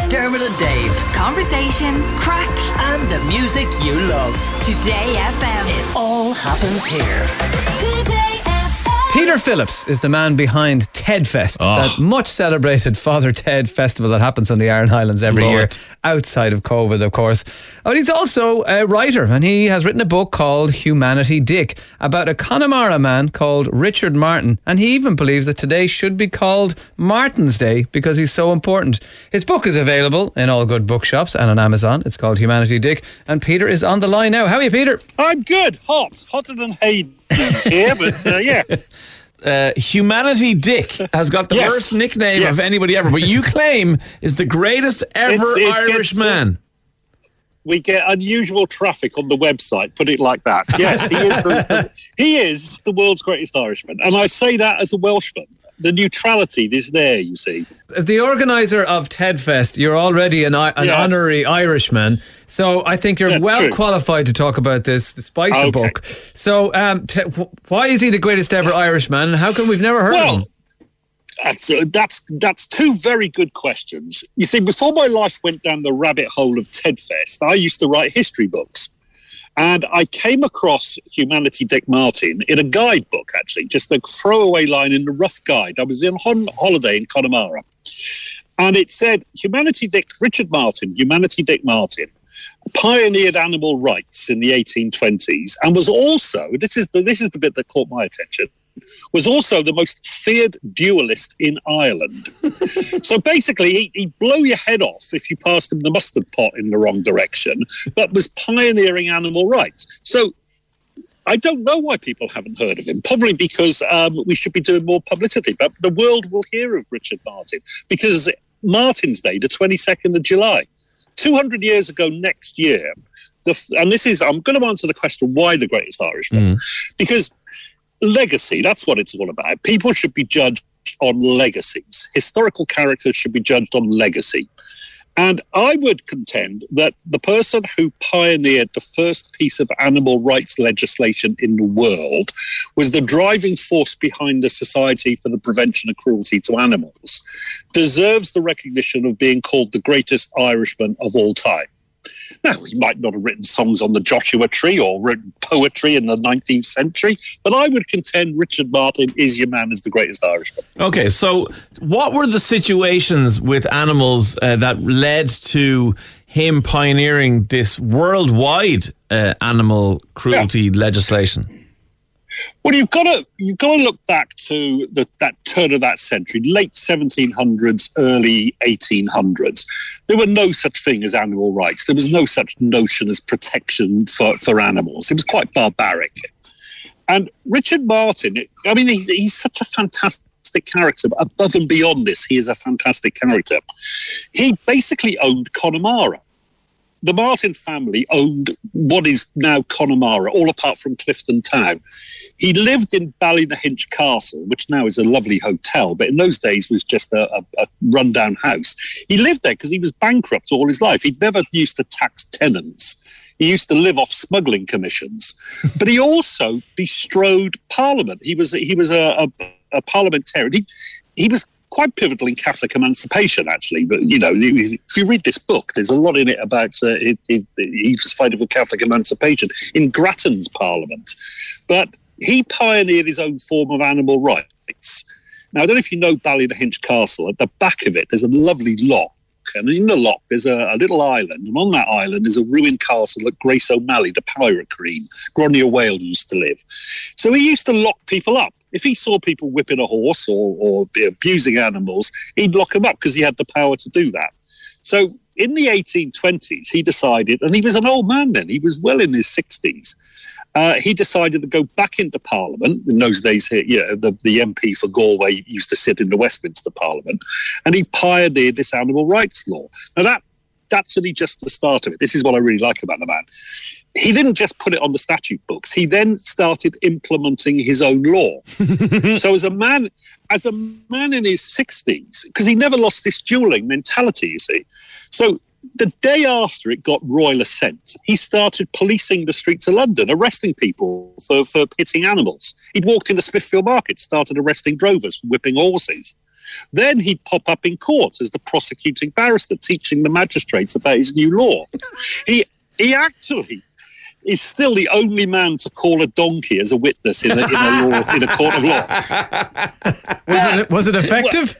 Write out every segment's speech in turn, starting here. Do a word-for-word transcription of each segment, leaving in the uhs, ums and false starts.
Dermot and Dave. Conversation, crack, and the music you love. Today F M. It all happens here. Today F M. Peter Phillips is the man behind TEDfest, Oh. that much celebrated Father Ted festival that happens on the Aran Highlands every Love year, it. outside of COVID, of course. But he's also a writer, and he has written a book called Humanity Dick about a Connemara man called Richard Martin, and he even believes that today should be called Martin's Day because he's so important. His book is available in all good bookshops and on Amazon. It's called Humanity Dick, and Peter is on the line now. How are you, Peter? I'm good. Hot. Hotter than Hayden's here, but uh, yeah. Uh, Humanity Dick has got the Yes. worst nickname Yes. of anybody ever, but you claim is the greatest ever It's- it Irish gets, uh, man. We get unusual traffic on the website, put it like that. Yes, he is the, he is the world's greatest Irishman. And I say that as a Welshman. The neutrality is there, you see. As the organiser of TEDfest, you're already an, an Yes. honorary Irishman, so I think you're Yeah, well true. qualified to talk about this, despite the Okay. book. So, um, t- wh- why is he the greatest ever Irishman, and how come we've never heard of him? Well, that's, uh, that's, that's two very good questions. You see, before my life went down the rabbit hole of TEDfest, I used to write history books. And I came across Humanity Dick Martin in a guidebook, actually, just a throwaway line in the rough guide. I was on hon- holiday in Connemara. And it said, Humanity Dick, Richard Martin, Humanity Dick Martin, pioneered animal rights in the eighteen twenties and was also, this is the, this is the bit that caught my attention, was also the most feared duelist in Ireland. So basically, he, he'd blow your head off if you passed him the mustard pot in the wrong direction, but was pioneering animal rights. So I don't know why people haven't heard of him, probably because um, we should be doing more publicity, but the world will hear of Richard Martin, because Martin's Day, the twenty-second of July, two hundred years ago next year, the, and this is, I'm going to answer the question, why the greatest Irishman? Mm. Because legacy, that's what it's all about. People should be judged on legacies. Historical characters should be judged on legacy. And I would contend that the person who pioneered the first piece of animal rights legislation in the world was the driving force behind the Society for the Prevention of Cruelty to Animals, deserves the recognition of being called the greatest Irishman of all time. Now, he might not have written songs on the Joshua Tree or written poetry in the nineteenth century, but I would contend Richard Martin is your man as the greatest Irishman. Okay, so what were the situations with animals uh, that led to him pioneering this worldwide uh, animal cruelty legislation? Well, you've got to you've got to look back to the, that turn of that century, late seventeen hundreds, early eighteen hundreds. There were no such thing as animal rights. There was no such notion as protection for, for animals. It was quite barbaric. And Richard Martin, I mean, he's, he's such a fantastic character. But above and beyond this, he is a fantastic character. He basically owned Connemara. The Martin family owned what is now Connemara, all apart from Clifton Town. He lived in Ballynahinch Castle, which now is a lovely hotel, but in those days was just a, a, a rundown house. He lived there because he was bankrupt all his life. He'd never used to tax tenants. He used to live off smuggling commissions. But he also bestrode Parliament. He was he was a, a, a parliamentarian. He, he was quite pivotal in Catholic emancipation, actually. But, you know, if you read this book, there's a lot in it about uh, it, it, he was fighting for Catholic emancipation in Grattan's Parliament. But he pioneered his own form of animal rights. Now, I don't know if you know Ballynahinch Castle. At the back of it, there's a lovely loch. And in the loch, there's a, a little island. And on that island is a ruined castle that Grace O'Malley, the pirate queen, Gronnia Whale, used to live. So he used to lock people up. If he saw people whipping a horse or, or abusing animals, he'd lock them up because he had the power to do that. So in the eighteen twenties, he decided, and he was an old man then, he was well in his sixties, uh, he decided to go back into Parliament. In those days, you know, the, the M P for Galway used to sit in the Westminster Parliament, and he pioneered this animal rights law. Now, that that's only just the start of it. This is what I really like about the man. He didn't just put it on the statute books. He then started implementing his own law. So as a man, as a man in his sixties, because he never lost this dueling mentality, you see. So the day after it got royal assent, he started policing the streets of London, arresting people for, for hitting animals. He'd walked into Smithfield Market, started arresting drovers for whipping horses. Then he'd pop up in court as the prosecuting barrister, teaching the magistrates about his new law. He he actually is still the only man to call a donkey as a witness in a, in a law in a court of law. Was it, was it effective?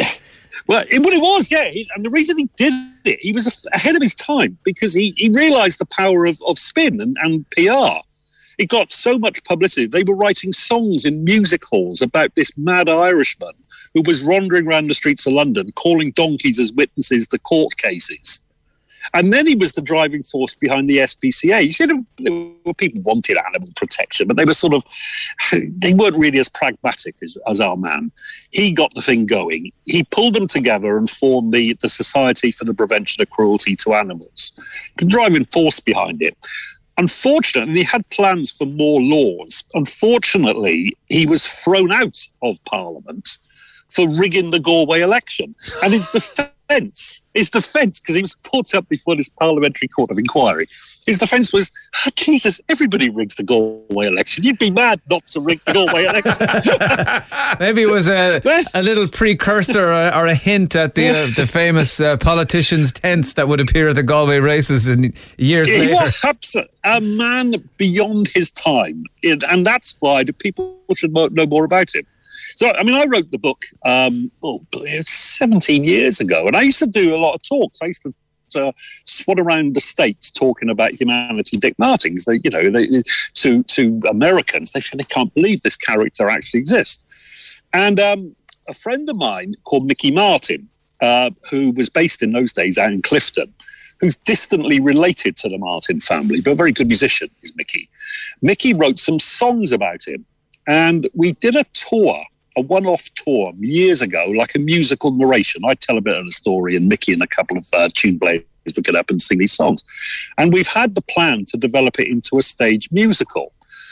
Well, it, well, it was, yeah. He, and the reason he did it, he was a, ahead of his time because he, he realised the power of, of spin and, and P R. It got so much publicity. They were writing songs in music halls about this mad Irishman who was wandering around the streets of London, calling donkeys as witnesses to court cases. And then he was the driving force behind the S P C A. You see, there were people wanted animal protection, but they were sort of, they weren't really as pragmatic as, as our man. He got the thing going. He pulled them together and formed the, the Society for the Prevention of Cruelty to Animals, the driving force behind it. Unfortunately, he had plans for more laws. Unfortunately, he was thrown out of Parliament for rigging the Galway election. And his defence, his defence, because he was brought up before this Parliamentary Court of Inquiry, his defence was, oh, Jesus, everybody rigs the Galway election. You'd be mad not to rig the Galway election. Maybe it was a, a little precursor or, or a hint at the uh, the famous uh, politicians' tents that would appear at the Galway races in years he later. was absolutely a man beyond his time. It, and that's why the people should know more about him. So, I mean, I wrote the book um, oh, seventeen years ago, and I used to do a lot of talks. I used to uh, swat around the States talking about Humanity Dick Martin. Because they, you know, they, to to Americans, they they can't believe this character actually exists. And um, a friend of mine called Mickey Martin, uh, who was based in those days out in Clifton, who's distantly related to the Martin family, but a very good musician is Mickey. Mickey wrote some songs about him, and we did a tour. A one-off tour years ago, like a musical narration. I'd tell a bit of the story, and Mickey and a couple of uh, tune players would get up and sing these songs. And we've had the plan to develop it into a stage musical.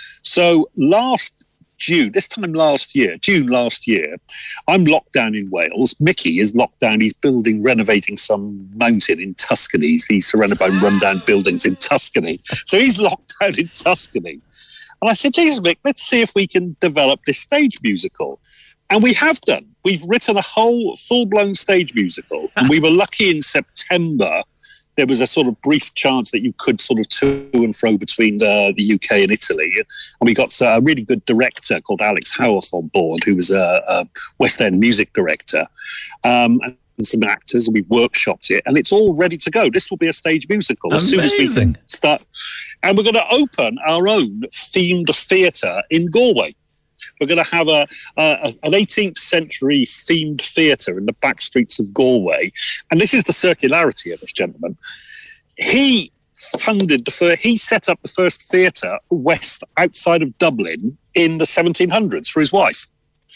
So last June, this time last year, June last year, I'm locked down in Wales. Mickey is locked down. He's building, renovating some mountain in Tuscany. He's surrounded by rundown buildings in Tuscany. So he's locked down in Tuscany. And I said, Jesus, Mick, let's see if we can develop this stage musical. And we have done. We've written a whole full-blown stage musical. And we were lucky in September. There was a sort of brief chance that you could sort of to and fro between the, the U K and Italy. And we got a really good director called Alex Howarth on board, who was a, a West End music director. Um, and some actors, and we've workshopped it, and it's all ready to go. This will be a stage musical as soon as we can start. And we're going to open our own themed theatre in Galway. We're going to have a, a an eighteenth century themed theatre in the back streets of Galway. And this is the circularity of this gentleman. He funded the first, he set up the first theatre west outside of Dublin in the seventeen hundreds for his wife,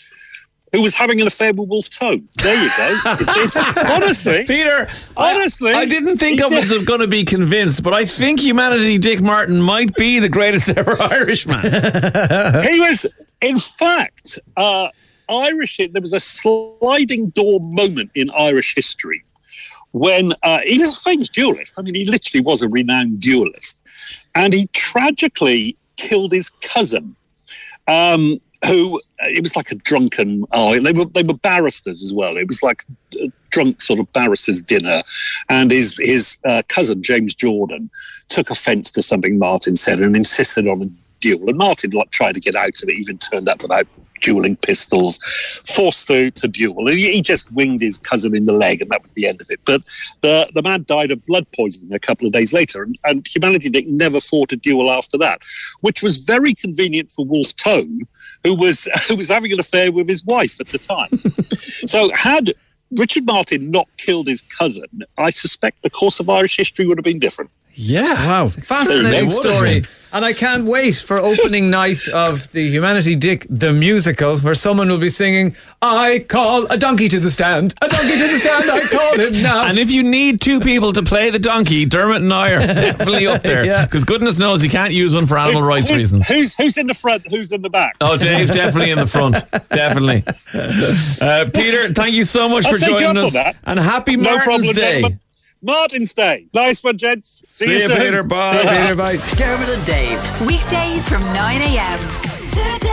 who was having an affair with Wolfe Tone. There you go. It's, it's, honestly. Peter, honestly. I, I didn't think I was going to be convinced, but I think Humanity Dick Martin might be the greatest ever Irishman. He was, in fact, uh, Irish, there was a sliding door moment in Irish history when uh, he was a famous duelist. I mean, he literally was a renowned duelist. And he tragically killed his cousin. Um, who, it was like a drunken, oh, they were they were barristers as well. It was like a drunk sort of barristers' dinner. And his, his uh, cousin, James Jordan, took offence to something Martin said and insisted on a duel. And Martin like, tried to get out of it, even turned up without dueling pistols, forced to, to duel. And he, he just winged his cousin in the leg, and that was the end of it. But the, the man died of blood poisoning a couple of days later, and, and Humanity Dick never fought a duel after that, which was very convenient for Wolfe Tone, who was who was having an affair with his wife at the time. So had Richard Martin not killed his cousin, I suspect the course of Irish history would have been different. Yeah. Wow. Fascinating story. And I can't wait for opening night of the Humanity Dick, the musical, where someone will be singing, I call a donkey to the stand, a donkey to the stand, I call him now. And if you need two people to play the donkey, Dermot and I are definitely up there. Because yeah. goodness knows you can't use one for animal Who, rights who, reasons. Who's who's in the front, who's in the back? Oh, Dave's definitely in the front. Definitely. Uh, Peter, thank you so much I'll for joining us. And happy no Martin's problem, Day. Gentlemen. Martin's Day. Nice one, gents. See, See you you soon. later. Bye. Peter, bye. Dermot and Dave. Weekdays from nine a.m. Today.